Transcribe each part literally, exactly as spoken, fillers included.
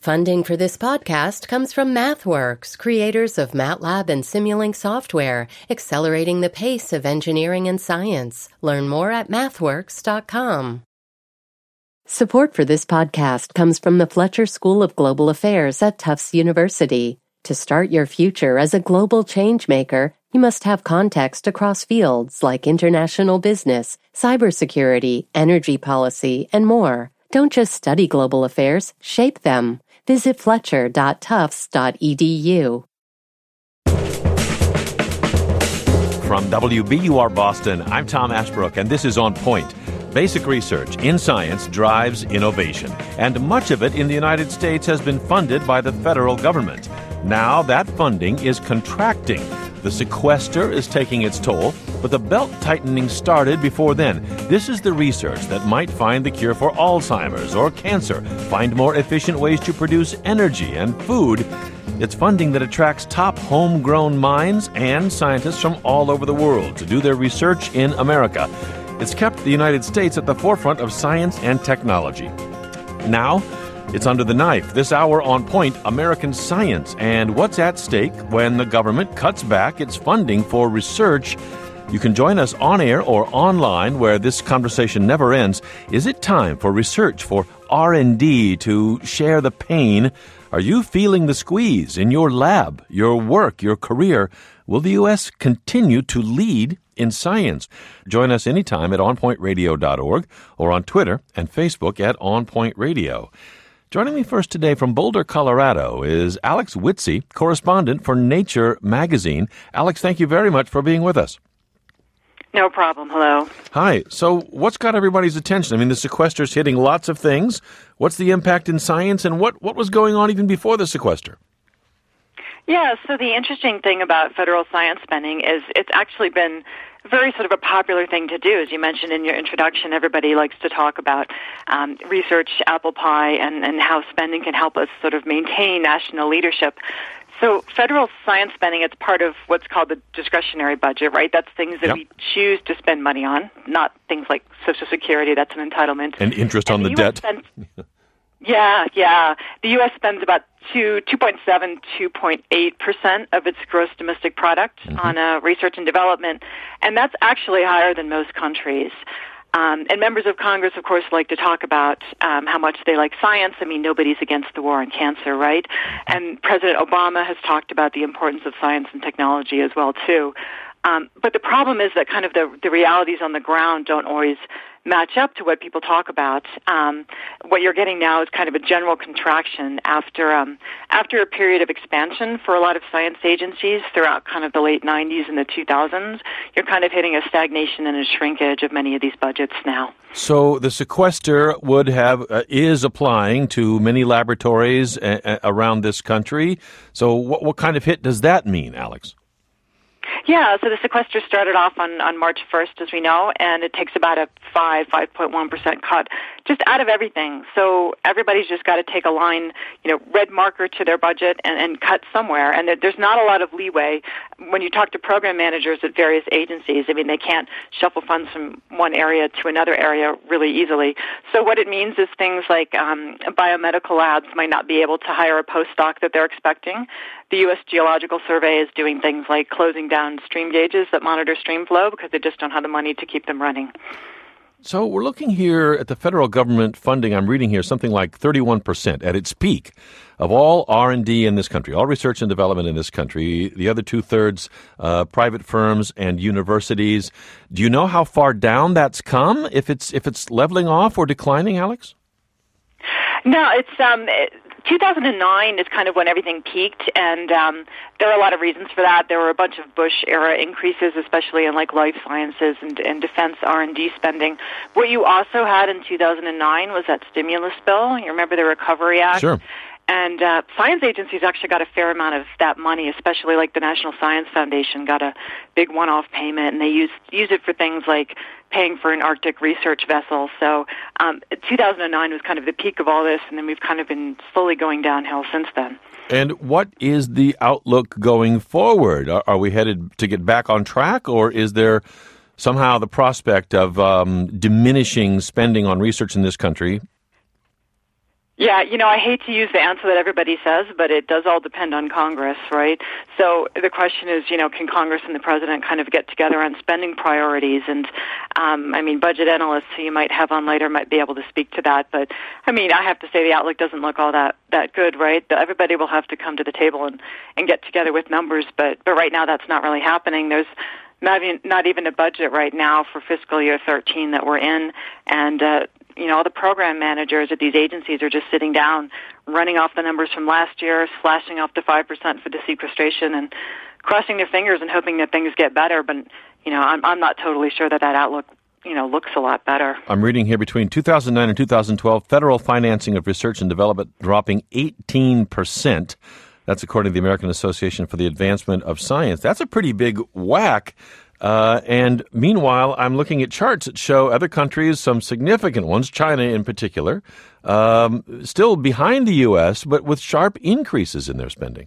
Funding for this podcast comes from MathWorks, creators of MATLAB and Simulink software, accelerating the pace of engineering and science. Learn more at mathworks dot com. Support for this podcast comes from the Fletcher School of Global Affairs at Tufts University. To start your future as a global changemaker, you must have context across fields like international business, cybersecurity, energy policy, and more. Don't just study global affairs, shape them. Visit fletcher dot tufts dot e d u. From W B U R Boston, I'm Tom Ashbrook, and this is On Point. Basic research in science drives innovation, and much of it in the United States has been funded by the federal government. Now that funding is contracting. The sequester is taking its toll, but the belt tightening started before then. This is the research that might find the cure for Alzheimer's or cancer, find more efficient ways to produce energy and food. It's funding that attracts top homegrown minds and scientists from all over the world to do their research in America. It's kept the United States at the forefront of science and technology. Now, it's under the knife. This hour on Point, American science and what's at stake when the government cuts back its funding for research. You can join us on air or online where this conversation never ends. Is it time for research, for R and D to share the pain? Are you feeling the squeeze in your lab, your work, your career? Will the U S continue to lead in science? Join us anytime at on point radio dot org or on Twitter and Facebook at On Point Radio. Joining me first today from Boulder, Colorado, is Alex Whitsey, correspondent for Nature magazine. Alex, thank you very much for being with us. No problem. Hello. Hi. So what's got everybody's attention? I mean, the sequester's hitting lots of things. What's the impact in science, and what, what was going on even before the sequester? Yeah, so the interesting thing about federal science spending is it's actually been very sort of a popular thing to do. As you mentioned in your introduction, everybody likes to talk about um, research, apple pie, and, and how spending can help us sort of maintain national leadership. So federal science spending, it's part of what's called the discretionary budget, right? That's things that yep. we choose to spend money on, not things like Social Security. That's an entitlement. And interest and on the, the debt. Spends, yeah, yeah. The U S spends about two, two point seven, two point eight percent of its gross domestic product mm-hmm. on uh, research and development, and that's actually higher than most countries. Um, and members of Congress, of course, like to talk about um, how much they like science. I mean, nobody's against the war on cancer, right? And President Obama has talked about the importance of science and technology as well, too. Um, but the problem is that kind of the, the realities on the ground don't always match up to what people talk about. Um, what you're getting now is kind of a general contraction after um, after a period of expansion for a lot of science agencies throughout kind of the late nineties and the two thousands. You're kind of hitting a stagnation and a shrinkage of many of these budgets now. So the sequester would have uh, is applying to many laboratories a- a- around this country. So what, what kind of hit does that mean, Alex? Yeah, so the sequester started off on, on March first, as we know, and it takes about a five, five point one percent cut just out of everything. So everybody's just got to take a line, you know, red marker to their budget and, and cut somewhere. And there's not a lot of leeway when you talk to program managers at various agencies. I mean, they can't shuffle funds from one area to another area really easily. So what it means is things like um, biomedical labs might not be able to hire a postdoc that they're expecting. The U S Geological Survey is doing things like closing down stream gauges that monitor stream flow because they just don't have the money to keep them running. So we're looking here at the federal government funding. I'm reading here something like thirty-one percent at its peak of all R and D in this country, all research and development in this country. The other two-thirds, uh, private firms and universities. Do you know how far down that's come, if it's if it's leveling off or declining, Alex? No, it's um, it, two thousand nine is kind of when everything peaked, and um, there are a lot of reasons for that. There were a bunch of Bush-era increases, especially in like life sciences and, and defense R and D spending. What you also had in two thousand nine was that stimulus bill. You remember the Recovery Act? Sure. And uh, science agencies actually got a fair amount of that money, especially like the National Science Foundation got a big one-off payment, and they used use it for things like paying for an Arctic research vessel. So um, two thousand nine was kind of the peak of all this, and then we've kind of been slowly going downhill since then. And what is the outlook going forward? Are, are we headed to get back on track, or is there somehow the prospect of um, diminishing spending on research in this country? Yeah, you know, I hate to use the answer that everybody says, but it does all depend on Congress, right? So the question is, you know, can Congress and the president kind of get together on spending priorities? And, um, I mean, budget analysts who you might have on later might be able to speak to that. But, I mean, I have to say the outlook doesn't look all that, that good, right? Everybody will have to come to the table and, and get together with numbers, but, but right now that's not really happening. There's not even, not even a budget right now for fiscal year thirteen that we're in, and, uh, you know, all the program managers at these agencies are just sitting down, running off the numbers from last year, slashing off to five percent for the sequestration, and crossing their fingers and hoping that things get better. But, you know, I'm, I'm not totally sure that that outlook, you know, looks a lot better. I'm reading here between two thousand nine and two thousand twelve, federal financing of research and development dropping eighteen percent. That's according to the American Association for the Advancement of Science. That's a pretty big whack. Uh, and meanwhile, I'm looking at charts that show other countries, some significant ones, China in particular, um, still behind the U S, but with sharp increases in their spending.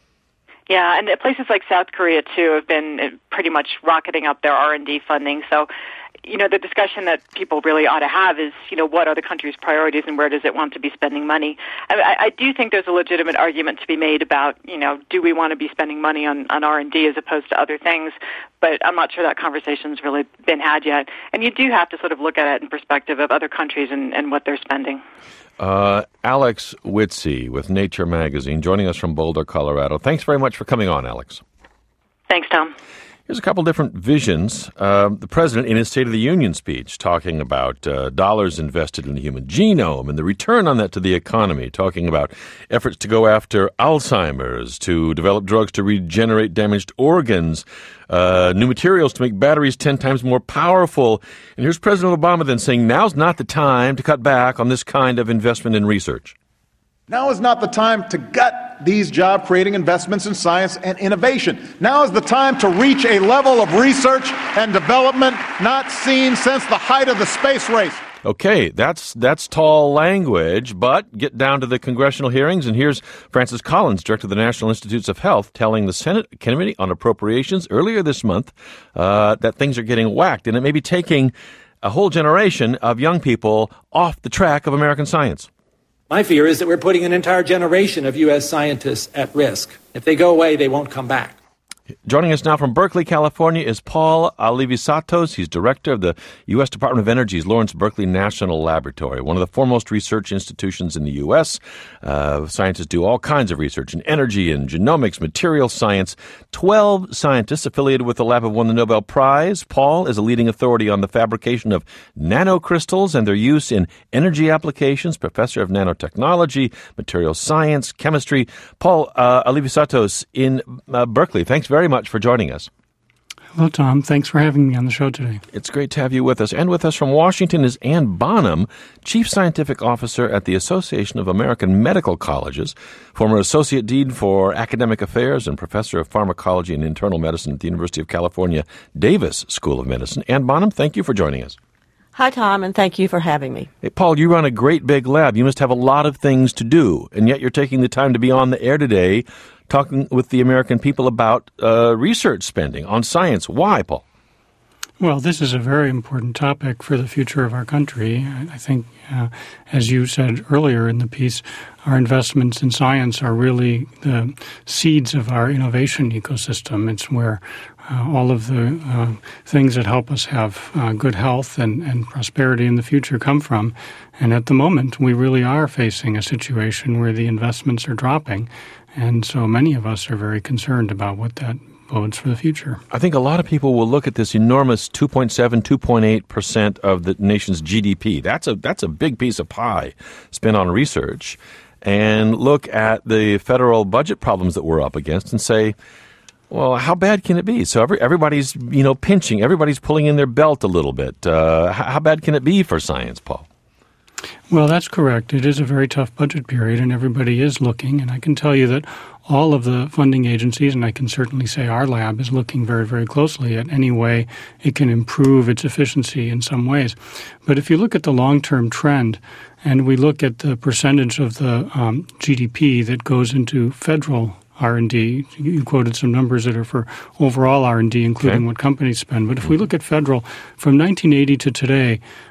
Yeah, and places like South Korea, too, have been pretty much rocketing up their R and D funding. So, you know, the discussion that people really ought to have is, you know, what are the country's priorities and where does it want to be spending money? I, I do think there's a legitimate argument to be made about, you know, do we want to be spending money on, on R and D as opposed to other things? But I'm not sure that conversation's really been had yet. And you do have to sort of look at it in perspective of other countries and, and what they're spending. Uh, Alex Witsey with Nature Magazine joining us from Boulder, Colorado. Thanks very much for coming on, Alex. Thanks, Tom. Here's a couple different visions. Uh, the president, in his State of the Union speech, talking about uh, dollars invested in the human genome and the return on that to the economy, talking about efforts to go after Alzheimer's, to develop drugs to regenerate damaged organs, uh, new materials to make batteries ten times more powerful. And here's President Obama then saying, now's not the time to cut back on this kind of investment in research. Now is not the time to gut these job-creating investments in science and innovation. Now is the time to reach a level of research and development not seen since the height of the space race. Okay, that's that's tall language, but get down to the congressional hearings, and here's Francis Collins, director of the National Institutes of Health, telling the Senate Committee on Appropriations earlier this month uh, that things are getting whacked, and it may be taking a whole generation of young people off the track of American science. My fear is that we're putting an entire generation of U S scientists at risk. If they go away, they won't come back. Joining us now from Berkeley, California, is Paul Alivisatos. He's director of the U S Department of Energy's Lawrence Berkeley National Laboratory, one of the foremost research institutions in the U S. Uh, scientists do all kinds of research in energy and genomics, material science. Twelve scientists affiliated with the lab have won the Nobel Prize. Paul is a leading authority on the fabrication of nanocrystals and their use in energy applications, professor of nanotechnology, material science, chemistry. Paul uh, Alivisatos in uh, Berkeley, thanks very very much for joining us. Hello, Tom. Thanks for having me on the show today. It's great to have you with us. And with us from Washington is Ann Bonham, Chief Scientific Officer at the Association of American Medical Colleges, former Associate Dean for Academic Affairs and Professor of Pharmacology and Internal Medicine at the University of California, Davis School of Medicine. Ann Bonham, thank you for joining us. Hi, Tom, and thank you for having me. Hey, Paul, you run a great big lab. You must have a lot of things to do, and yet you're taking the time to be on the air today talking with the American people about uh, research spending on science. Why, Paul? Well, this is a very important topic for the future of our country. I think, uh, as you said earlier in the piece, our investments in science are really the seeds of our innovation ecosystem. It's where uh, all of the uh, things that help us have uh, good health and, and prosperity in the future come from. And at the moment, we really are facing a situation where the investments are dropping. And so many of us are very concerned about what that bodes for the future. I think a lot of people will look at this enormous two point seven, two point eight percent of the nation's G D P. That's a that's a big piece of pie spent on research, and look at the federal budget problems that we're up against and say, well, how bad can it be? So every, everybody's, you know, pinching, everybody's pulling in their belt a little bit. Uh, how, how bad can it be for science, Paul? Well, that's correct. It is a very tough budget period, and everybody is looking. And I can tell you that all of the funding agencies, and I can certainly say our lab, is looking very, very closely at any way it can improve its efficiency in some ways. But if you look at the long-term trend, and we look at the percentage of the um, G D P that goes into federal R and D. You quoted some numbers that are for overall R and D, including okay. what companies spend. But if we look at federal, from nineteen eighty to today,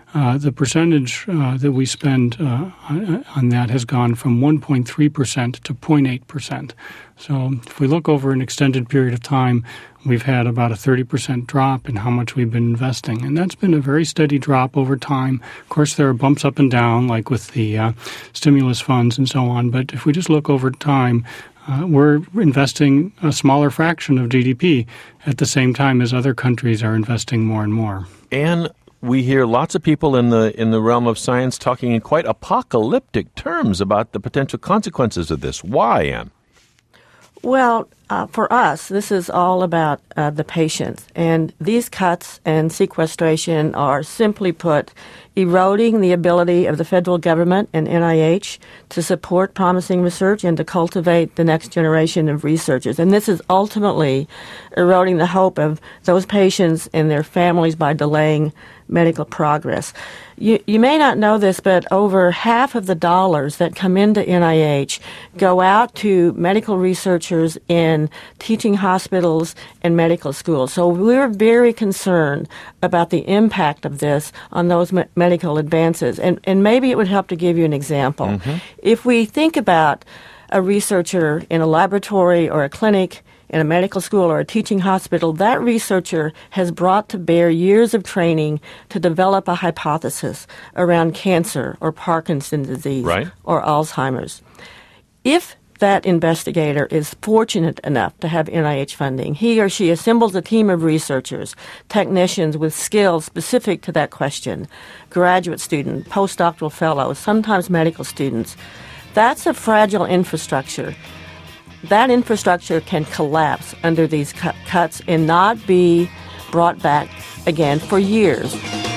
uh, the percentage uh, that we spend uh, on that has gone from one point three percent to zero point eight percent. So if we look over an extended period of time, we've had about a thirty percent drop in how much we've been investing. And that's been a very steady drop over time. Of course, there are bumps up and down, like with the uh, stimulus funds and so on. But if we just look over time, uh, we're investing a smaller fraction of G D P at the same time as other countries are investing more and more. And we hear lots of people in the in the realm of science talking in quite apocalyptic terms about the potential consequences of this. Why, Anne? Well, uh, for us, this is all about uh, the patients. And these cuts and sequestration are, simply put, eroding the ability of the federal government and N I H to support promising research and to cultivate the next generation of researchers. And this is ultimately eroding the hope of those patients and their families by delaying medical progress. You, you may not know this, but over half of the dollars that come into N I H go out to medical researchers in teaching hospitals and medical schools. So we're very concerned about the impact of this on those me- medical advances. And, and maybe it would help to give you an example. Mm-hmm. If we think about a researcher in a laboratory or a clinic in a medical school or a teaching hospital, that researcher has brought to bear years of training to develop a hypothesis around cancer or Parkinson's disease right. or Alzheimer's. If that investigator is fortunate enough to have N I H funding, he or she assembles a team of researchers, technicians with skills specific to that question, graduate students, postdoctoral fellows, sometimes medical students. That's a fragile infrastructure. That infrastructure can collapse under these cu- cuts and not be brought back again for years.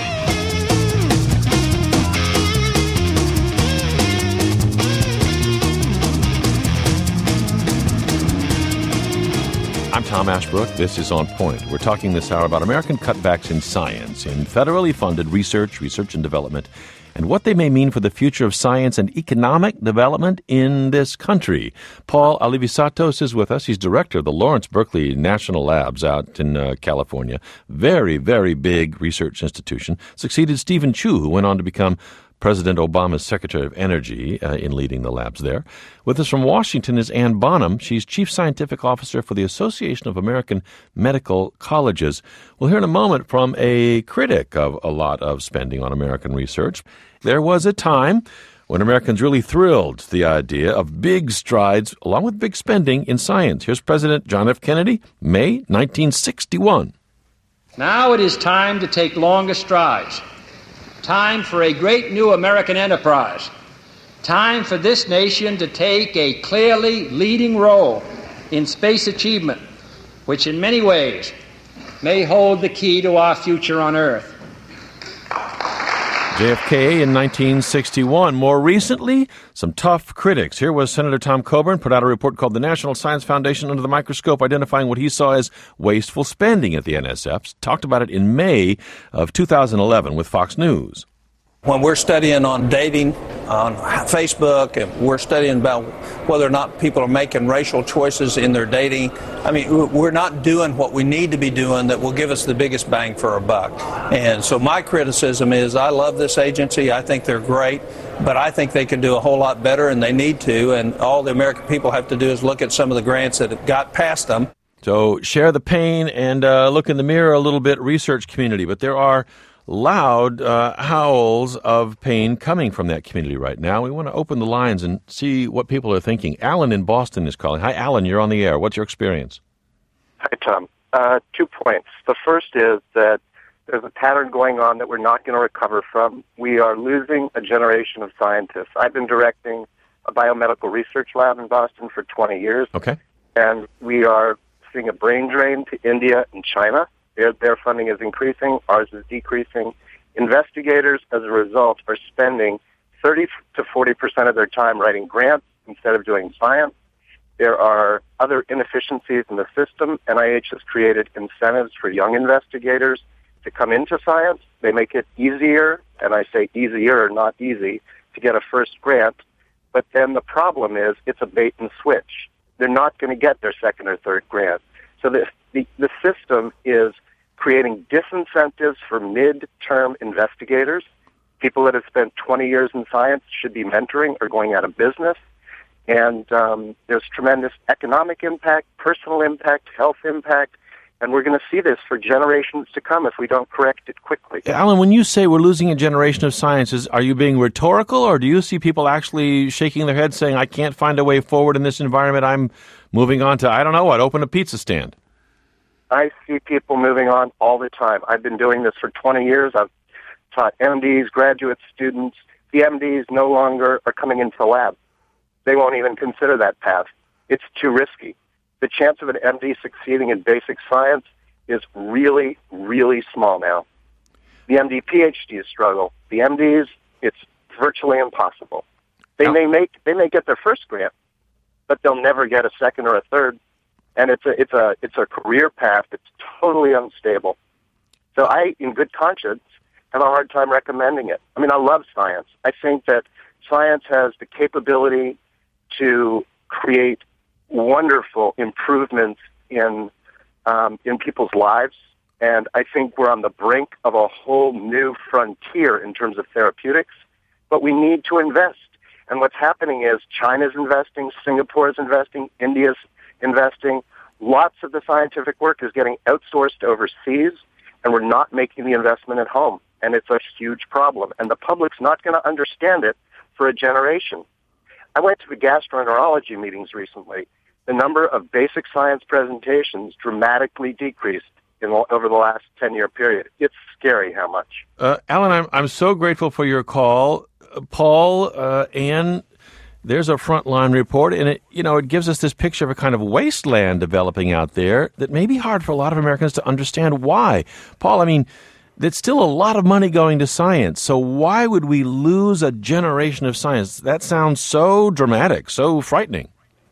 I'm Tom Ashbrook. This is On Point. We're talking this hour about American cutbacks in science, in federally funded research, research and development, and what they may mean for the future of science and economic development in this country. Paul Alivisatos is with us. He's director of the Lawrence Berkeley National Labs out in uh, California. Very, very big research institution. Succeeded Stephen Chu, who went on to become President Obama's Secretary of Energy uh, in leading the labs there. With us from Washington is Anne Bonham. She's Chief Scientific Officer for the Association of American Medical Colleges. We'll hear in a moment from a critic of a lot of spending on American research. There was a time when Americans really thrilled to the idea of big strides along with big spending in science. Here's President John F. Kennedy, May nineteen sixty-one. Now it is time to take longer strides. Time for a great new American enterprise. Time for this nation to take a clearly leading role in space achievement, which in many ways may hold the key to our future on Earth. J F K in nineteen sixty-one. More recently, some tough critics. Here was Senator Tom Coburn, put out a report called The National Science Foundation Under the Microscope, identifying what he saw as wasteful spending at the N S F. Talked about it in May of two thousand eleven with Fox News. When we're studying on dating on Facebook, and we're studying about whether or not people are making racial choices in their dating, I mean, we're not doing what we need to be doing that will give us the biggest bang for our buck. And so my criticism is I love this agency. I think they're great, but I think they can do a whole lot better, and they need to. And all the American people have to do is look at some of the grants that have got past them. So share the pain and uh, look in the mirror a little bit, research community. But there are loud uh, howls of pain coming from that community right now. We want to open the lines and see what people are thinking. Alan in Boston is calling. Hi, Alan, you're on the air. What's your experience? Hi, Tom. Uh, two points. The first is that there's a pattern going on that we're not going to recover from. We are losing a generation of scientists. I've been directing a biomedical research lab in Boston for twenty years. Okay. And we are seeing a brain drain to India and China. Their, their funding is increasing. Ours is decreasing. Investigators, as a result, are spending thirty to forty percent of their time writing grants instead of doing science. There are other inefficiencies in the system. N I H has created incentives for young investigators to come into science. They make it easier, and I say easier, not easy, to get a first grant. But then the problem is it's a bait and switch. They're not going to get their second or third grant. So the, the, the system is creating disincentives for mid-term investigators People that have spent twenty years in science should be mentoring or going out of business. And um, there's tremendous economic impact, personal impact, health impact, and we're going to see this for generations to come if we don't correct it quickly. Alan, when you say we're losing a generation of scientists, are you being rhetorical, or do you see people actually shaking their heads saying, I can't find a way forward in this environment, I'm moving on to, I don't know what, open a pizza stand? I see people moving on all the time. I've been doing this for twenty years. I've taught M Ds, graduate students. The M Ds no longer are coming into the lab. They won't even consider that path. It's too risky. The chance of an M D succeeding in basic science is really, really small now. The M D P H Ds struggle. The M Ds, it's virtually impossible. They may make, they may get their first grant, but they'll never get a second or a third. And it's a, it's a, it's a career path that's totally unstable. So I, in good conscience, have a hard time recommending it. I mean, I love science. I think that science has the capability to create wonderful improvements in um, in people's lives, and I think we're on the brink of a whole new frontier in terms of therapeutics, but we need to invest. And what's happening is China's investing, Singapore's investing, India's investing. Lots of the scientific work is getting outsourced overseas, and we're not making the investment at home, and it's a huge problem, and the public's not going to understand it for a generation. I went to the gastroenterology meetings recently. The number of basic science presentations dramatically decreased in, over the last ten-year period. It's scary how much. Uh, Alan, I'm, I'm so grateful for your call. Uh, Paul, uh, Anne, there's a Frontline report, and it, you know, it gives us this picture of a kind of wasteland developing out there that may be hard for a lot of Americans to understand why. Paul, I mean, there's still a lot of money going to science, so why would we lose a generation of science? That sounds so dramatic, so frightening.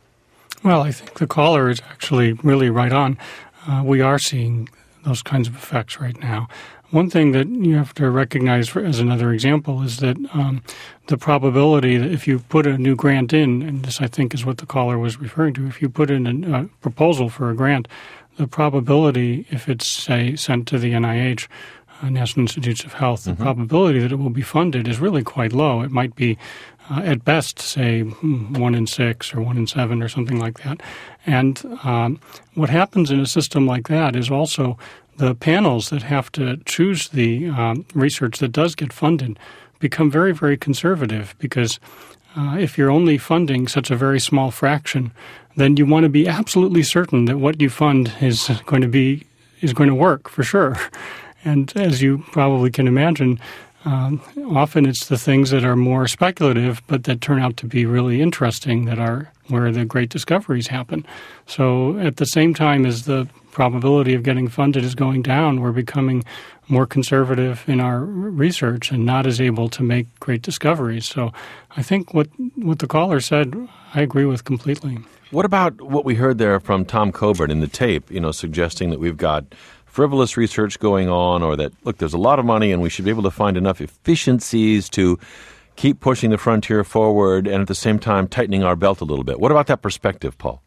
Well, I think the caller is actually really right on. Uh, we are seeing those kinds of effects right now. One thing that you have to recognize for, as another example is that um, the probability that if you put a new grant in, and this I think is what the caller was referring to, if you put in a, a proposal for a grant, the probability, if it's, say, sent to the N I H, uh, National Institutes of Health, the mm-hmm. probability that it will be funded is really quite low. It might be Uh, at best, say, one in six or one in seven or something like that. And um, what happens in a system like that is also the panels that have to choose the um, research that does get funded become very, very conservative, because uh, if you're only funding such a very small fraction, then you want to be absolutely certain that what you fund is going to be is going to work for sure. And as you probably can imagine, Um, often it's the things that are more speculative but that turn out to be really interesting that are where the great discoveries happen. So at the same time as the probability of getting funded is going down, we're becoming more conservative in our research and not as able to make great discoveries. So I think what, what the caller said, I agree with completely. What about what we heard there from Tom Coburn in the tape, you know, suggesting that we've got frivolous research going on, or that, look, there's a lot of money and we should be able to find enough efficiencies to keep pushing the frontier forward and at the same time tightening our belt a little bit. What about that perspective, Paul?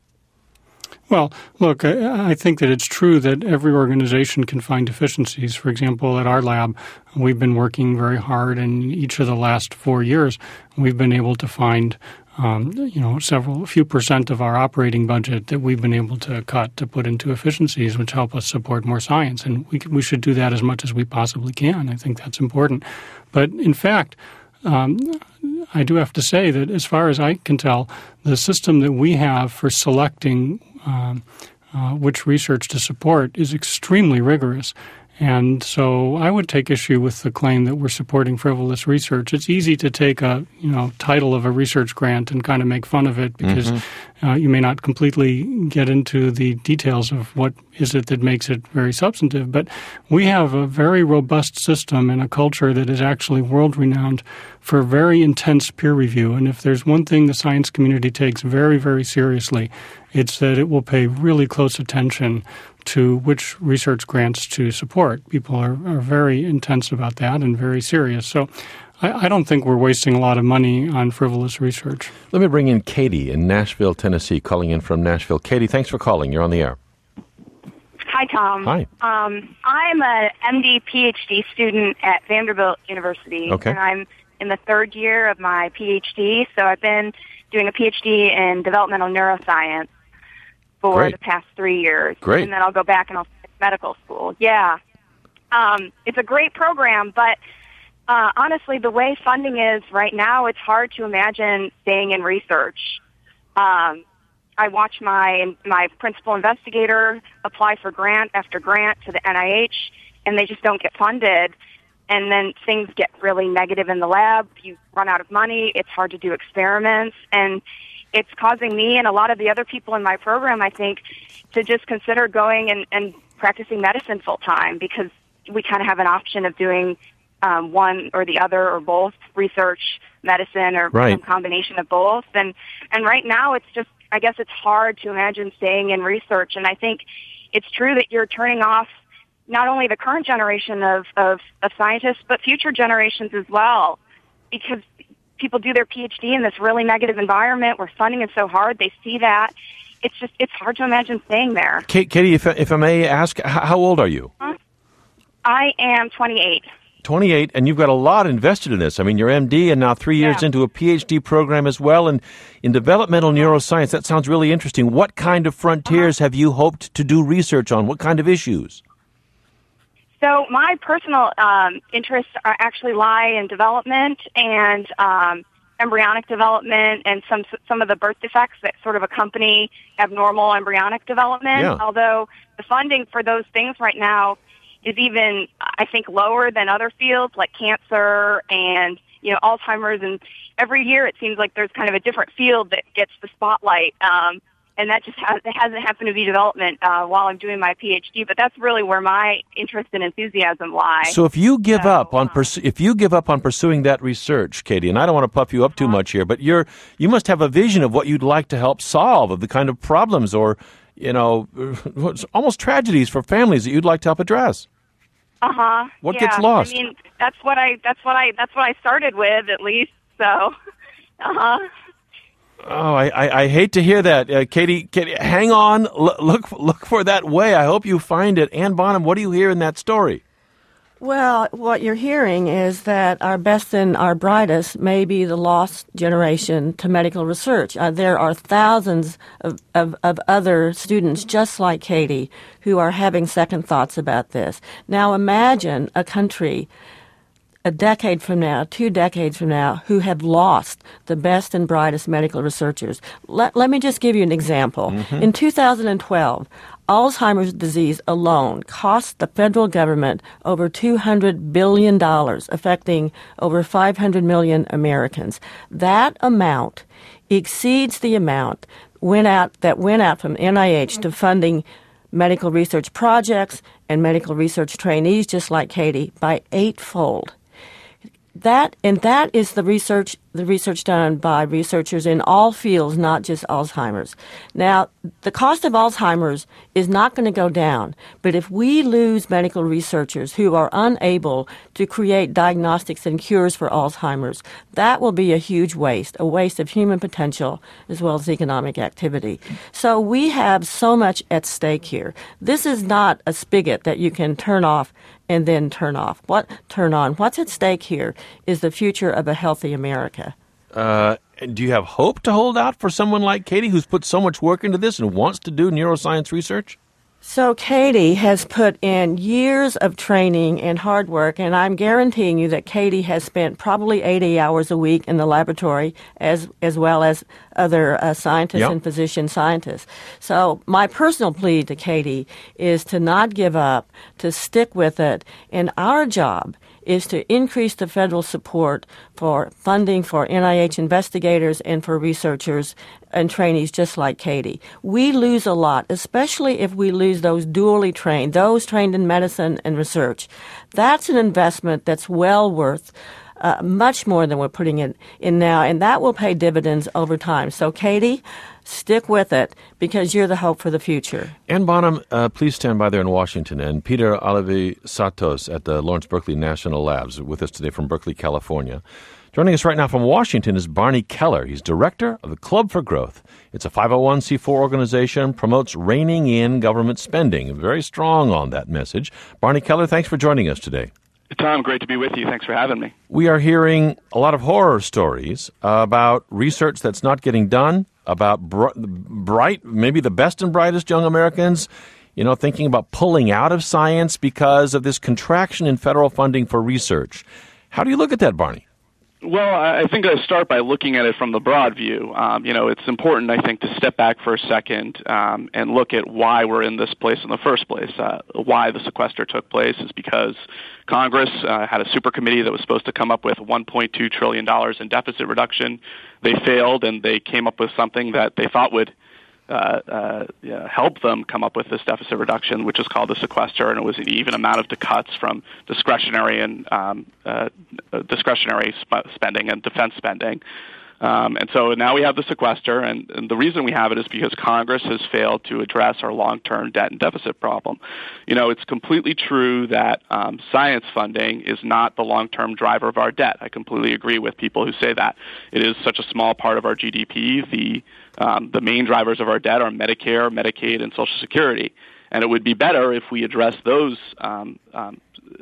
Well, look, I, I think that it's true that every organization can find efficiencies. For example, at our lab, we've been working very hard, and each of the last four years, we've been able to find Um, you know, several, a few percent of our operating budget that we've been able to cut to put into efficiencies, which help us support more science. And we we should do that as much as we possibly can. I think that's important. But in fact, um, I do have to say that as far as I can tell, the system that we have for selecting um, uh, which research to support is extremely rigorous. And so I would take issue with the claim that we're supporting frivolous research. It's easy to take a, you know, title of a research grant and kind of make fun of it because mm-hmm. uh, you may not completely get into the details of what is it that makes it very substantive. But we have a very robust system and a culture that is actually world-renowned for very intense peer review. And if there's one thing the science community takes very, very seriously, it's that it will pay really close attention to which research grants to support. People are, are very intense about that and very serious. So I, I don't think we're wasting a lot of money on frivolous research. Let me bring in Katie in Nashville, Tennessee, calling in from Nashville. Katie, thanks for calling. You're on the air. Hi, Hi, Tom. Hi. Um, I'm a M D PhD student at Vanderbilt University, Okay. and I'm in the third year of my PhD. So I've been doing a PhD in developmental neuroscience for Great. the past three years. Great. And then I'll go back and I'll finish medical school. Yeah. Um, it's a great program, but uh, honestly, the way funding is right now, it's hard to imagine staying in research. Um, I watch my my principal investigator apply for grant after grant to the N I H, and they just don't get funded. And then things get really negative in the lab. You run out of money. It's hard to do experiments. And it's causing me and a lot of the other people in my program, I think, to just consider going and, and practicing medicine full time, because we kind of have an option of doing um, one or the other or both, research, medicine, or Right. some combination of both. And, and right now it's just, I guess it's hard to imagine staying in research. And I think it's true that you're turning off not only the current generation of, of, of scientists, but future generations as well, because people do their PhD in this really negative environment where funding is so hard. They see that. It's just, it's hard to imagine staying there. Kate, Katie, if, if I may ask, h- how old are you? Huh? I am twenty-eight. twenty-eight, and you've got a lot invested in this. I mean, you're M D and now three years Yeah. into a PhD program as well, and in developmental neuroscience. That sounds really interesting. What kind of frontiers Uh-huh. have you hoped to do research on? What kind of issues? So my personal um, interests are actually lie in development and um, embryonic development and some some of the birth defects that sort of accompany abnormal embryonic development. Yeah. Although the funding for those things right now is even, I think, lower than other fields like cancer and, you know, Alzheimer's. And every year it seems like there's kind of a different field that gets the spotlight. Um, And that just has, it hasn't happened to be development uh, while I'm doing my PhD, but that's really where my interest and enthusiasm lie. So if you give So, up on uh, pursu- if you give up on pursuing that research, Katie, and I don't want to puff you up too much here, but you're you must have a vision of what you'd like to help solve, of the kind of problems or, you know, almost tragedies for families that you'd like to help address. Uh huh. What yeah. gets lost? I mean, that's what I that's what I that's what I started with, at least. So, uh huh. Oh, I, I, I hate to hear that, uh, Katie. Katie, hang on, L- look look for that way. I hope you find it. Ann Bonham, what do you hear in that story? Well, what you're hearing is that our best and our brightest may be the lost generation to medical research. Uh, there are thousands of, of, of other students just like Katie who are having second thoughts about this. Now imagine a country a decade from now, two decades from now, who have lost the best and brightest medical researchers. Let, let me just give you an example. Mm-hmm. In two thousand twelve, Alzheimer's disease alone cost the federal government over two hundred billion dollars, affecting over five hundred million Americans. That amount exceeds the amount went out that went out from N I H to funding medical research projects and medical research trainees just like Katie by eightfold. That and that is the research the research done by researchers in all fields, not just Alzheimer's. Now, the cost of Alzheimer's is not going to go down, but if we lose medical researchers who are unable to create diagnostics and cures for Alzheimer's, that will be a huge waste, a waste of human potential as well as economic activity. So we have so much at stake here. This is not a spigot that you can turn off and then turn off. What turn on? What's at stake here is the future of a healthy America. Uh, do you have hope to hold out for someone like Katie who's put so much work into this and wants to do neuroscience research? So Katie has put in years of training and hard work, and I'm guaranteeing you that Katie has spent probably eighty hours a week in the laboratory as as well as other uh, scientists Yep. and physician scientists. So my personal plea to Katie is to not give up, to stick with it, and our job is to increase the federal support for funding for N I H investigators and for researchers and trainees just like Katie. We lose a lot, especially if we lose those dually trained, those trained in medicine and research. That's an investment that's well worth uh, much more than we're putting in, in now, and that will pay dividends over time. So, Katie, stick with it because you're the hope for the future. Ann Bonham, uh, please stand by there in Washington. And Peter Olivisatos at the Lawrence Berkeley National Labs with us today from Berkeley, California. Joining us right now from Washington is Barney Keller. He's director of the Club for Growth. It's a five oh one c four organization, promotes reining in government spending. Very strong on that message. Barney Keller, thanks for joining us today. Tom, great to be with you. Thanks for having me. We are hearing a lot of horror stories about research that's not getting done, about br- bright, maybe the best and brightest young Americans, you know, thinking about pulling out of science because of this contraction in federal funding for research. How do you look at that, Barney? Well, I think I start by looking at it from the broad view. Um, you know, it's important, I think, to step back for a second um, and look at why we're in this place in the first place. Uh, why the sequester took place is because Congress uh, had a super committee that was supposed to come up with one point two trillion dollars in deficit reduction. They failed, and they came up with something that they thought would Uh, uh, yeah, help them come up with this deficit reduction, which is called the sequester, and it was an even amount of the cuts from discretionary and um, uh, discretionary sp- spending and defense spending. Um, and so now we have the sequester, and, and the reason we have it is because Congress has failed to address our long-term debt and deficit problem. You know, it's completely true that um, science funding is not the long-term driver of our debt. I completely agree with people who say that. It is such a small part of our G D P. The um, the main drivers of our debt are Medicare, Medicaid, and Social Security. And it would be better if we address those um, um,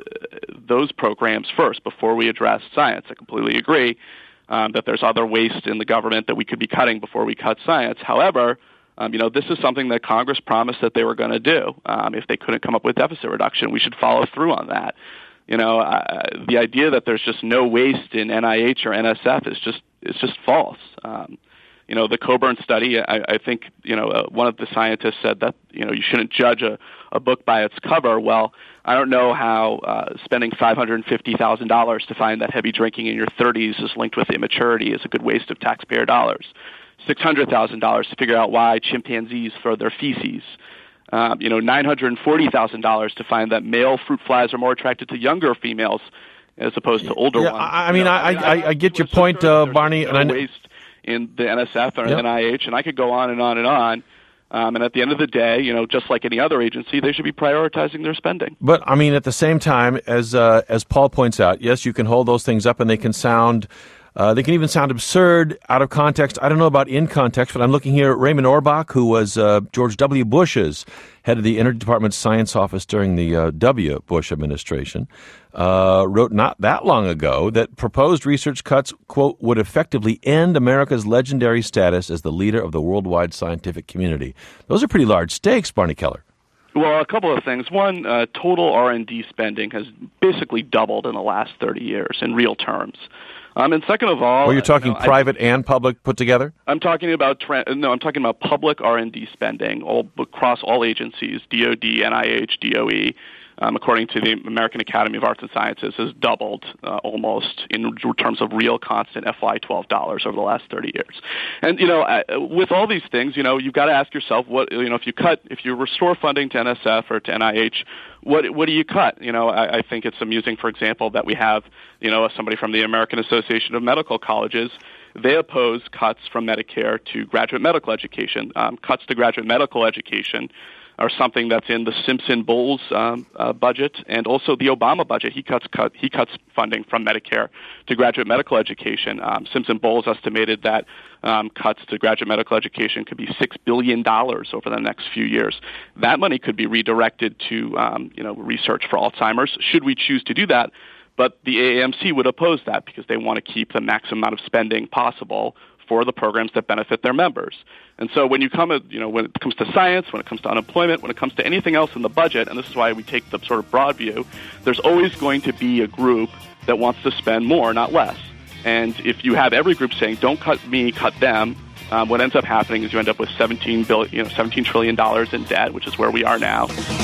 those programs first before we address science. I completely agree. Um, that there's other waste in the government that we could be cutting before we cut science. However, um, you know, this is something that Congress promised that they were going to do. Um, if they couldn't come up with deficit reduction, we should follow through on that. You know, uh, the idea that there's just no waste in N I H or N S F is just is just false. Um, you know, the Coburn study, I, I think, you know, uh, one of the scientists said that, you know, you shouldn't judge a, a book by its cover. Well, I don't know how uh, spending five hundred fifty thousand dollars to find that heavy drinking in your thirties is linked with immaturity is a good waste of taxpayer dollars. six hundred thousand dollars to figure out why chimpanzees throw their feces. Um, you know, nine hundred forty thousand dollars to find that male fruit flies are more attracted to younger females as opposed to older yeah, ones. I mean, you know, I, I, I, I get your point, uh, Barney. No and I waste in the N S F or yep. N I H, and I could go on and on and on. Um, and at the end of the day, you know, just like any other agency, they should be prioritizing their spending. But, I mean, at the same time, as uh, as Paul points out, yes, you can hold those things up and they can sound, uh, they can even sound absurd out of context. I don't know about in context, but I'm looking here at Raymond Orbach, who was uh, George W. Bush's head of the Energy Department's Science Office during the uh, W. Bush administration, uh, wrote not that long ago that proposed research cuts, quote, would effectively end America's legendary status as the leader of the worldwide scientific community. Those are pretty large stakes, Barney Keller. Well, a couple of things. One, uh, total R and D spending has basically doubled in the last thirty years in real terms. Um, and second of all, well, you're talking you know, private I, and public put together? I'm talking about tra- no, I'm talking about public R and D spending all across all agencies, D O D, N I H, D O E. Um, according to the American Academy of Arts and Sciences, has doubled uh, almost in terms of real constant F Y twelve dollars over the last thirty years. And, you know, uh, with all these things, you know, you've got to ask yourself, what, you know, if you cut, if you restore funding to N S F or to N I H, what what do you cut? You know, I, I think it's amusing, for example, that we have, you know, somebody from the American Association of Medical Colleges. They oppose cuts from Medicare to graduate medical education. Um, cuts to graduate medical education are something that's in the Simpson-Bowles um, uh, budget and also the Obama budget. He cuts cut he cuts funding from Medicare to graduate medical education. Um, Simpson-Bowles estimated that um, cuts to graduate medical education could be six billion dollars over the next few years. That money could be redirected to um, you know research for Alzheimer's, should we choose to do that. But the A A M C would oppose that because they want to keep the maximum amount of spending possible for the programs that benefit their members. And so when you come, at, you know, when it comes to science, when it comes to unemployment, when it comes to anything else in the budget, and this is why we take the sort of broad view, there's always going to be a group that wants to spend more, not less. And if you have every group saying, don't cut me, cut them, um, what ends up happening is you end up with seventeen billion, you know, seventeen trillion dollars in debt, which is where we are now.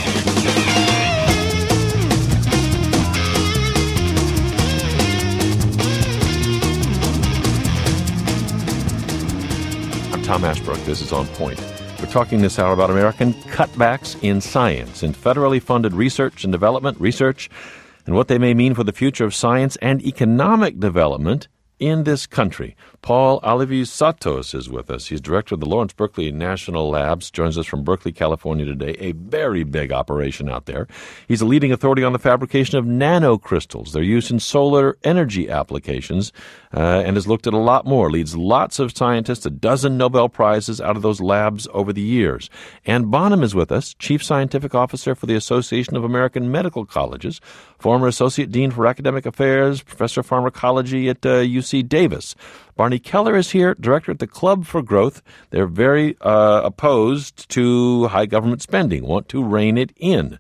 Tom Ashbrook, this is On Point. We're talking this hour about American cutbacks in science, in federally funded research and development, research, and what they may mean for the future of science and economic development in this country. Paul Alivisatos is with us. He's director of the Lawrence Berkeley National Labs, joins us from Berkeley, California today, a very big operation out there. He's a leading authority on the fabrication of nanocrystals, their use in solar energy applications, uh, and has looked at a lot more, leads lots of scientists, a dozen Nobel Prizes out of those labs over the years. Ann Bonham is with us, Chief Scientific Officer for the Association of American Medical Colleges, former Associate Dean for Academic Affairs, Professor of Pharmacology at uh, U C Davis. Barney Keller is here, director at the Club for Growth. They're very uh, opposed to high government spending, want to rein it in.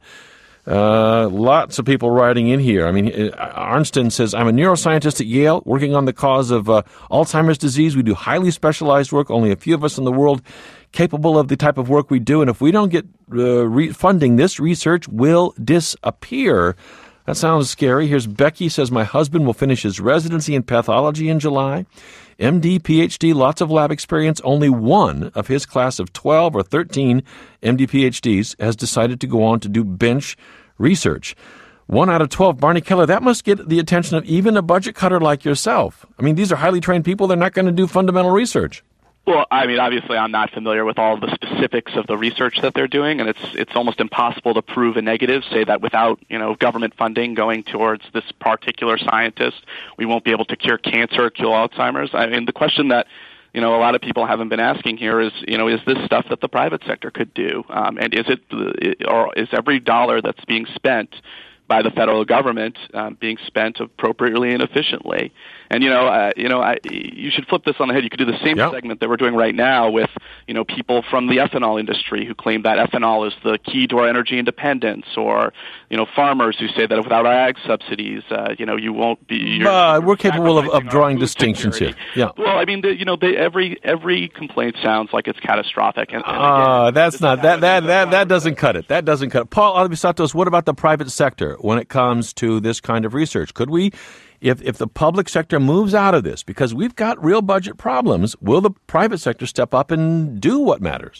Uh, lots of people writing in here. I mean, Arnston says, I'm a neuroscientist at Yale working on the cause of uh, Alzheimer's disease. We do highly specialized work, only a few of us in the world capable of the type of work we do. And if we don't get uh, re- funding, this research will disappear. That sounds scary. Here's Becky says, my husband will finish his residency in pathology in July. M D, P H D, lots of lab experience. Only one of his class of twelve or thirteen M D, P H Ds has decided to go on to do bench research. One out of twelve, Barney Keller, that must get the attention of even a budget cutter like yourself. I mean, these are highly trained people. They're not going to do fundamental research. Well, I mean, obviously, I'm not familiar with all of the specifics of the research that they're doing, and it's it's almost impossible to prove a negative. Say that without you know government funding going towards this particular scientist, we won't be able to cure cancer, cure Alzheimer's. I mean, the question that you know a lot of people haven't been asking here is you know is this stuff that the private sector could do, um, and is it or is every dollar that's being spent by the federal government um, being spent appropriately and efficiently? And, you know, uh, you know, I, you should flip this on the head. You could do the same yep. segment that we're doing right now with, you know, people from the ethanol industry who claim that ethanol is the key to our energy independence, or, you know, farmers who say that without our ag subsidies, uh, you know, you won't be. You're, uh, you're we're capable of, of drawing distinctions security. here. Yeah. Well, I mean, the, you know, they, every every complaint sounds like it's catastrophic. And, and uh, again, that's not that that that that doesn't cut it. That doesn't cut it. Paul Alivisatos, what about the private sector when it comes to this kind of research? Could we? If if the public sector moves out of this, because we've got real budget problems, will the private sector step up and do what matters?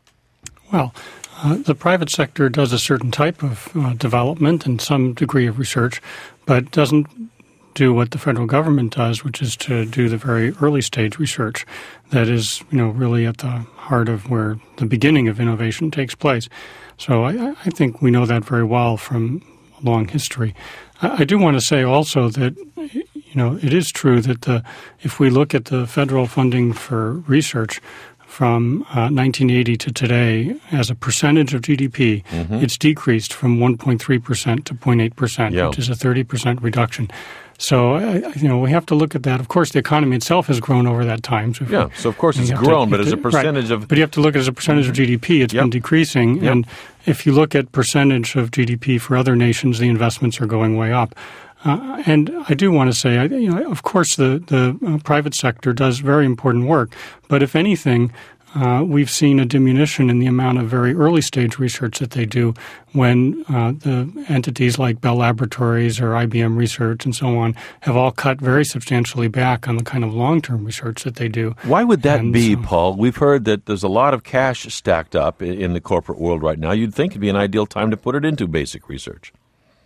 Well, uh, the private sector does a certain type of uh, development and some degree of research, but doesn't do what the federal government does, which is to do the very early stage research that is, you know, really at the heart of where the beginning of innovation takes place. So I, I think we know that very well from a long history. I do want to say also that, you know, it is true that the, if we look at the federal funding for research from uh, nineteen eighty to today as a percentage of G D P, mm-hmm. it's decreased from one point three percent to zero point eight percent, yeah. which is a thirty percent reduction. So, uh, you know, we have to look at that. Of course, the economy itself has grown over that time. So yeah, so of course it's grown, to, but as a percentage right. of... But you have to look at it as a percentage of G D P. It's yep. been decreasing. Yep. And if you look at percentage of G D P for other nations, the investments are going way up. Uh, and I do want to say, I, you know, of course, the, the uh, private sector does very important work. But if anything, Uh, we've seen a diminution in the amount of very early stage research that they do when uh, the entities like Bell Laboratories or I B M Research and so on have all cut very substantially back on the kind of long-term research that they do. Why would that and be, so, Paul? We've heard that there's a lot of cash stacked up in the corporate world right now. You'd think it'd be an ideal time to put it into basic research.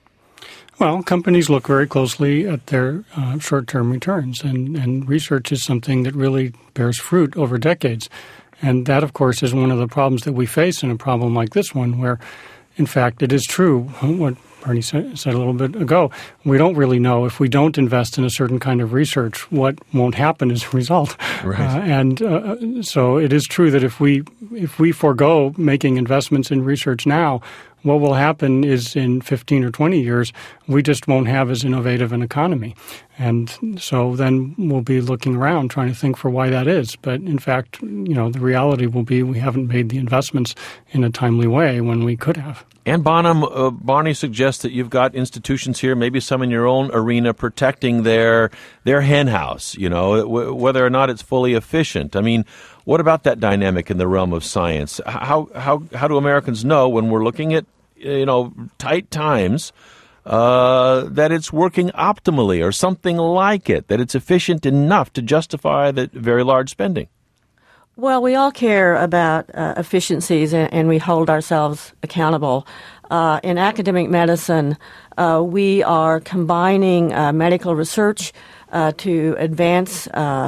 Well, companies look very closely at their uh, short-term returns, and, and research is something that really bears fruit over decades. And that, of course, is one of the problems that we face in a problem like this one, where, in fact, it is true what Bernie said a little bit ago. We don't really know if we don't invest in a certain kind of research what won't happen as a result. Right. Uh, and uh, so it is true that if we if we forego making investments in research now, what will happen is in fifteen or twenty years, we just won't have as innovative an economy. And so then we'll be looking around trying to think for why that is. But in fact, you know, the reality will be we haven't made the investments in a timely way when we could have. Ann Bonham, uh, Barney suggests that you've got institutions here, maybe some in your own arena, protecting their their hen house, you know, w- whether or not it's fully efficient. I mean, what about that dynamic in the realm of science? How how how do Americans know when we're looking at, you know, tight times, uh, that it's working optimally or something like it, that it's efficient enough to justify the very large spending? Well, we all care about uh, efficiencies, and, and we hold ourselves accountable. Uh, in academic medicine, uh, we are combining uh, medical research uh, to advance uh,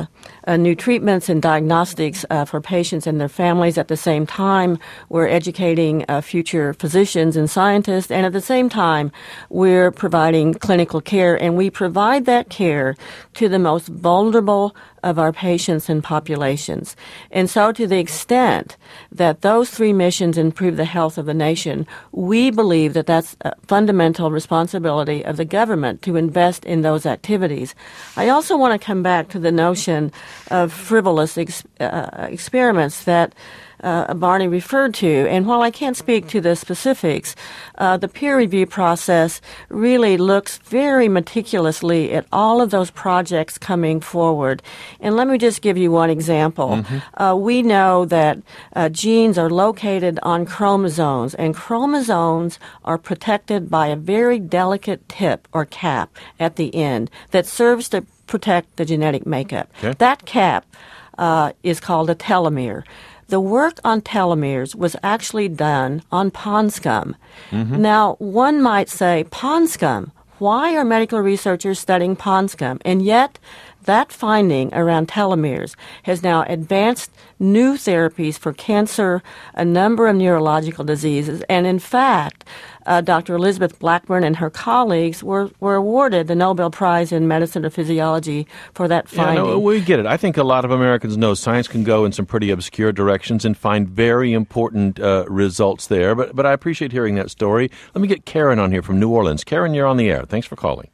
uh, new treatments and diagnostics uh, for patients and their families. At the same time, we're educating uh, future physicians and scientists, and at the same time, we're providing clinical care, and we provide that care to the most vulnerable of our patients and populations. And so to the extent that those three missions improve the health of the nation, we believe that that's a fundamental responsibility of the government to invest in those activities. I also want to come back to the notion of frivolous ex- uh, experiments that Uh, Barney referred to. And while I can't speak to the specifics, uh, the peer review process really looks very meticulously at all of those projects coming forward. And let me just give you one example. Mm-hmm. Uh, we know that uh, genes are located on chromosomes, and chromosomes are protected by a very delicate tip or cap at the end that serves to protect the genetic makeup. Okay. That cap uh, is called a telomere. The work on telomeres was actually done on pond scum. Mm-hmm. Now, one might say, pond scum, why are medical researchers studying pond scum? And yet, that finding around telomeres has now advanced new therapies for cancer, a number of neurological diseases, and in fact, uh, Doctor Elizabeth Blackburn and her colleagues were, were awarded the Nobel Prize in Medicine or Physiology for that finding. Yeah, no, we get it. I think a lot of Americans know science can go in some pretty obscure directions and find very important uh, results there, but, but I appreciate hearing that story. Let me get Karen on here from New Orleans. Karen, you're on the air. Thanks for calling.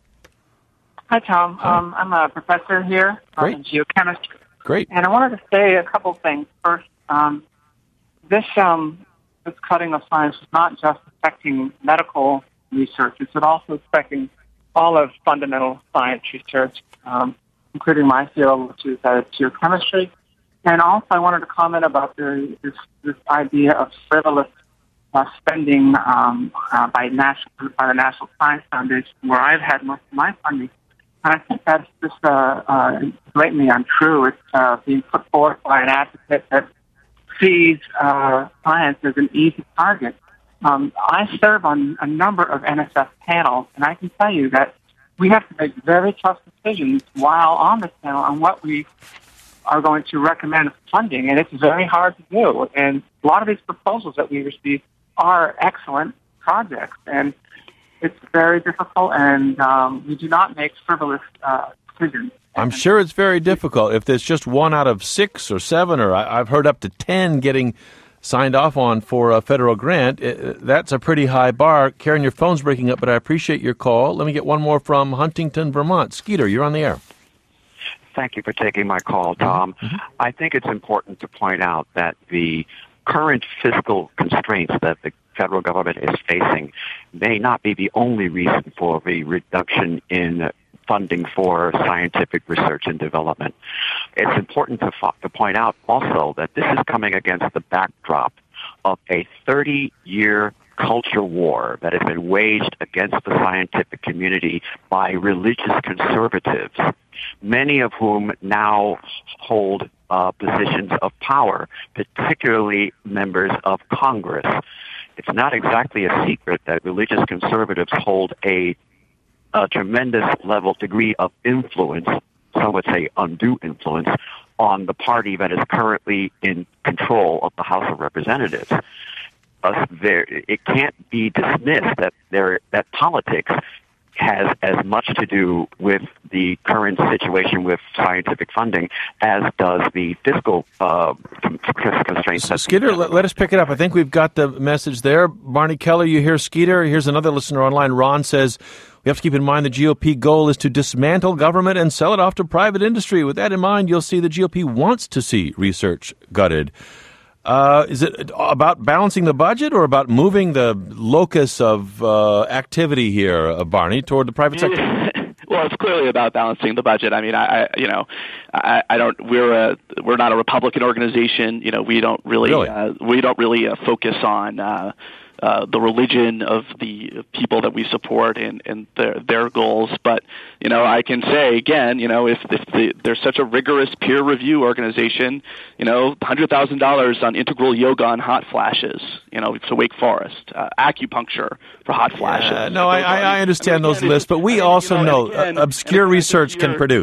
Hi, Tom. Hi. Um, I'm a professor here um, in geochemistry. Great. And I wanted to say a couple things. First, um, this um, this cutting of science is not just affecting medical research. It's also affecting all of fundamental science research, um, including my field, which is uh, geochemistry. And also, I wanted to comment about the, this, this idea of frivolous uh, spending um, uh, by, national, by the National Science Foundation, where I've had most of my funding. And I think that's just uh, uh, blatantly untrue. It's uh, being put forth by an advocate that sees uh, science as an easy target. Um, I serve on a number of N S F panels, and I can tell you that we have to make very tough decisions while on this panel on what we are going to recommend funding, and it's very hard to do. And a lot of these proposals that we receive are excellent projects, and it's very difficult, and um, we do not make frivolous uh, decisions. I'm sure it's very difficult. If there's just one out of six or seven, or I, I've heard up to ten getting signed off on for a federal grant, it, that's a pretty high bar. Karen, your phone's breaking up, but I appreciate your call. Let me get one more from Huntington, Vermont. Skeeter, you're on the air. Thank you for taking my call, Tom. Mm-hmm. I think it's important to point out that the current fiscal constraints that the federal government is facing may not be the only reason for the reduction in funding for scientific research and development. It's important to, fo- to point out also that this is coming against the backdrop of a thirty-year culture war that has been waged against the scientific community by religious conservatives, many of whom now hold uh, positions of power, particularly members of Congress. It's not exactly a secret that religious conservatives hold a, a tremendous level degree of influence, some would say undue influence, on the party that is currently in control of the House of Representatives. Uh, there, it can't be dismissed that there that politics has as much to do with the current situation with scientific funding as does the fiscal uh, constraints. So, Skeeter, let, let us pick it up. I think we've got the message there. Barney Keller, you hear Skeeter. Here's another listener online. Ron says, we have to keep in mind the G O P goal is to dismantle government and sell it off to private industry. With that in mind, you'll see the G O P wants to see research gutted. Uh, is it about balancing the budget or about moving the locus of uh, activity here, uh, Barney, toward the private sector? Well, it's clearly about balancing the budget. I mean, I, I you know, I, I don't. We're a we're not a Republican organization. You know, we don't really, really? Uh, we don't really uh, focus on uh, uh, the religion of the people that we support and, and their their goals. But you know, I can say again, you know, if if the, there's such a rigorous peer review organization, you know, one hundred thousand dollars on integral yoga on hot flashes, you know, to Wake Forest, uh, acupuncture for hot flashes. Yeah, no, I, I, I understand I mean, those again, lists, but we I mean, also you know, know again, uh, obscure researce can produce.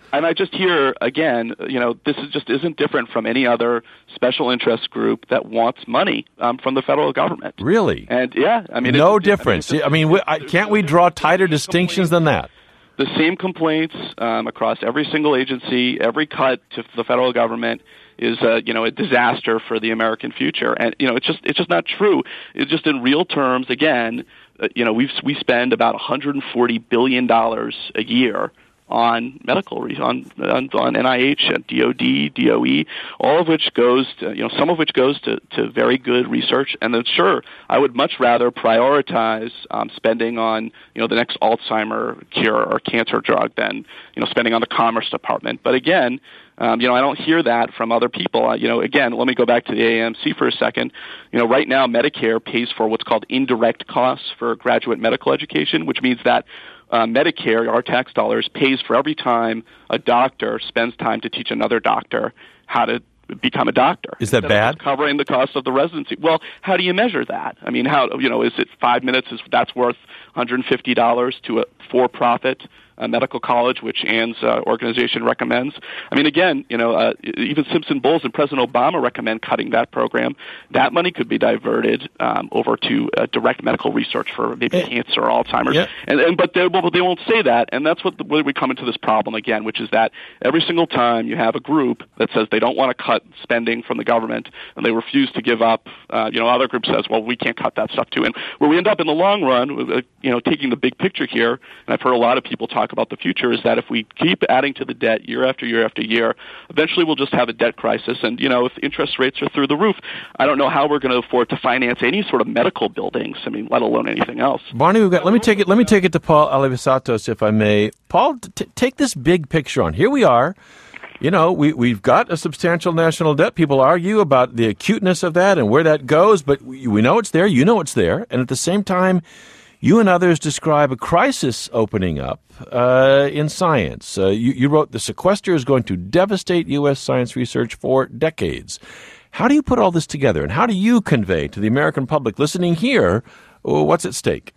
And I just hear, again, you know, this is just isn't different from any other special interest group that wants money um, from the federal government. Really? And, yeah, I mean... No it's, difference. I mean, I mean we, I, can't we draw tighter distinctions than that? The same complaints um, across every single agency, every cut to the federal government is, uh, you know, a disaster for the American future. And, you know, it's just it's just not true. It's just in real terms, again, uh, you know, we we spend about one hundred forty billion dollars a year on medical, on, on on N I H, D O D, D O E, all of which goes to, you know, some of which goes to, to very good research. And then, sure, I would much rather prioritize um, spending on, you know, the next Alzheimer cure or cancer drug than, you know, spending on the Commerce Department. But again, Um, you know, I don't hear that from other people. Uh, you know, again, let me go back to the A A M C for a second. You know, right now Medicare pays for what's called indirect costs for graduate medical education, which means that uh, Medicare, our tax dollars, pays for every time a doctor spends time to teach another doctor how to become a doctor. Is that bad? Covering the cost of the residency. Well, how do you measure that? I mean, how, you know, is it five minutes? Is that's worth one hundred fifty dollars to a for-profit uh, medical college, which Ann's uh, organization recommends? I mean, again, you know, uh, even Simpson Bowles and President Obama recommend cutting that program. That money could be diverted um, over to uh, direct medical research for maybe uh, cancer or Alzheimer's. Yeah. And, and but they, well, they won't say that, and that's what the, where we come into this problem again, which is that every single time you have a group that says they don't want to cut spending from the government and they refuse to give up, uh, you know, other group says, well, we can't cut that stuff too. And where we end up in the long run, uh, you know, taking the big picture here, and I've heard a lot of people talk about the future, is that if we keep adding to the debt year after year after year, eventually we'll just have a debt crisis. And, you know, if interest rates are through the roof, I don't know how we're going to afford to finance any sort of medical buildings, I mean, let alone anything else. Barney, we've got, let me take it, let me take it to Paul Alivisatos, if I may. Paul, t- take this big picture on. Here we are. You know, we, we've got a substantial national debt. People argue about the acuteness of that and where that goes, but we, we know it's there. You know it's there. And at the same time, you and others describe a crisis opening up uh, in science. Uh, you, you wrote, the sequester is going to devastate U S science research for decades. How do you put all this together, and how do you convey to the American public listening here what's at stake?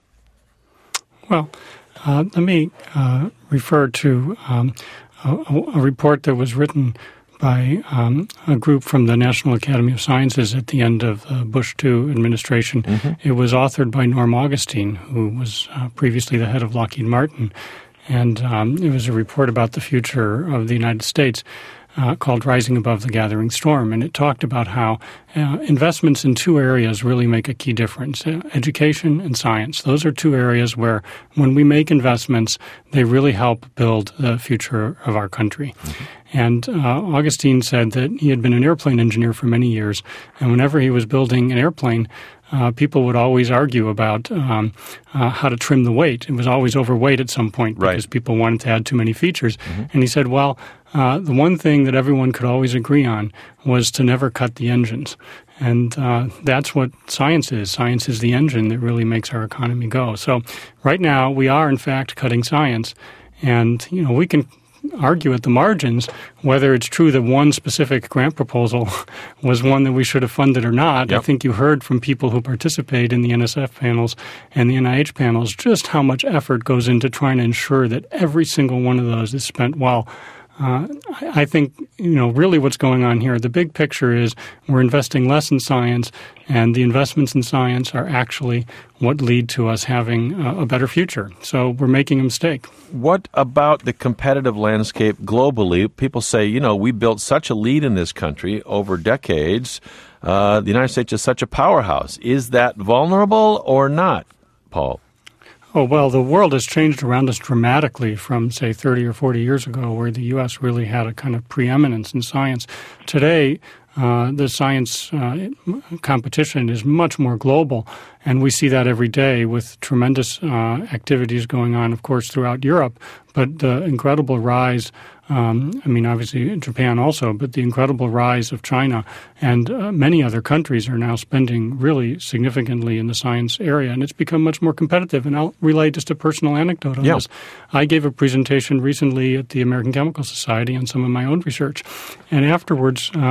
Well, uh, let me uh, refer to um, a, a report that was written by um, a group from the National Academy of Sciences at the end of the Bush two administration. Mm-hmm. It was authored by Norm Augustine, who was uh, previously the head of Lockheed Martin. And um, it was a report about the future of the United States uh, called Rising Above the Gathering Storm. And it talked about how uh, investments in two areas really make a key difference, uh, education and science. Those are two areas where when we make investments, they really help build the future of our country. Mm-hmm. And uh, Augustine said that he had been an airplane engineer for many years, and whenever he was building an airplane, uh, people would always argue about um, uh, how to trim the weight. It was always overweight at some point because right. people wanted to add too many features. Mm-hmm. And he said, well, uh, the one thing that everyone could always agree on was to never cut the engines. And uh, that's what science is. Science is the engine that really makes our economy go. So right now we are, in fact, cutting science. And, you know, we can argue at the margins whether it's true that one specific grant proposal was one that we should have funded or not. Yep. I think you heard from people who participate in the N S F panels and the N I H panels just how much effort goes into trying to ensure that every single one of those is spent well. Uh, I think, you know, really what's going on here, the big picture is we're investing less in science, and the investments in science are actually what lead to us having a, a better future. So we're making a mistake. What about the competitive landscape globally? People say, you know, we built such a lead in this country over decades. Uh, the United States is such a powerhouse. Is that vulnerable or not, Paul? Oh, well, the world has changed around us dramatically from, say, thirty or forty years ago, where the U S really had a kind of preeminence in science. Today, uh, the science uh, competition is much more global, and we see that every day with tremendous uh, activities going on, of course, throughout Europe. But the incredible rise, um, I mean, obviously Japan also, but the incredible rise of China and uh, many other countries are now spending really significantly in the science area, and it's become much more competitive. And I'll relay just a personal anecdote on yeah. this. I gave a presentation recently at the American Chemical Society on some of my own research, and afterwards uh, I thought about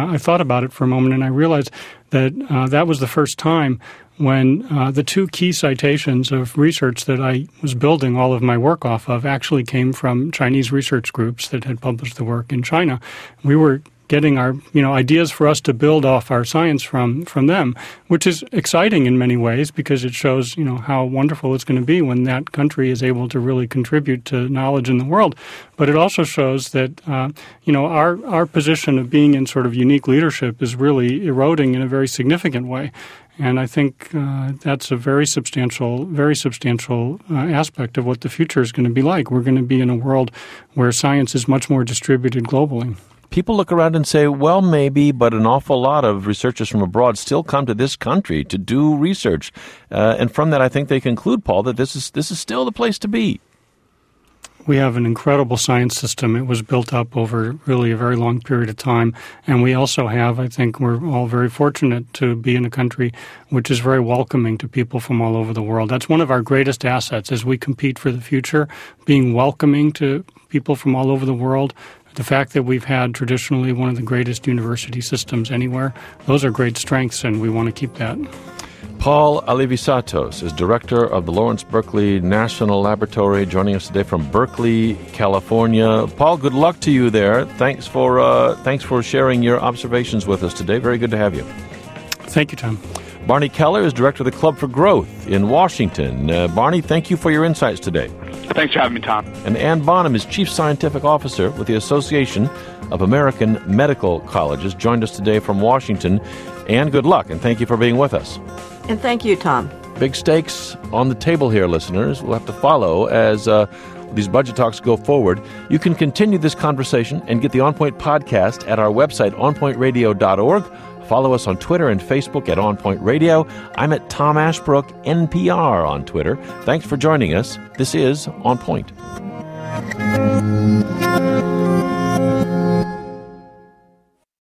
about it for a moment, and I realized that uh, that was the first time when uh, the two key citations of research that I was building all of my work off of actually came from Chinese research groups that had published the work in China. We were getting our, you know, ideas for us to build off our science from from them, which is exciting in many ways because it shows, you know, how wonderful it's going to be when that country is able to really contribute to knowledge in the world. But it also shows that, uh, you know, our, our position of being in sort of unique leadership is really eroding in a very significant way. And I think uh, that's a very substantial, very substantial uh, aspect of what the future is going to be like. We're going to be in a world where science is much more distributed globally. People look around and say, well, maybe, but an awful lot of researchers from abroad still come to this country to do research. Uh, and from that, I think they conclude, Paul, that this is this is still the place to be. We have an incredible science system. It was built up over really a very long period of time. And we also have, I think we're all very fortunate to be in a country which is very welcoming to people from all over the world. That's one of our greatest assets as we compete for the future, being welcoming to people from all over the world. The fact that we've had traditionally one of the greatest university systems anywhere, those are great strengths, and we want to keep that. Paul Alivisatos is director of the Lawrence Berkeley National Laboratory, joining us today from Berkeley, California. Paul, good luck to you there. Thanks for uh, thanks for sharing your observations with us today. Very good to have you. Thank you, Tom. Barney Keller is director of the Club for Growth in Washington. Uh, Barney, thank you for your insights today. Thanks for having me, Tom. And Ann Bonham is Chief Scientific Officer with the Association of American Medical Colleges, joined us today from Washington. Ann, good luck, and thank you for being with us. And thank you, Tom. Big stakes on the table here, listeners. We'll have to follow as uh, these budget talks go forward. You can continue this conversation and get the On Point podcast at our website, on point radio dot org. Follow us on Twitter and Facebook at On Point Radio. I'm at Tom Ashbrook, N P R on Twitter. Thanks for joining us. This is On Point.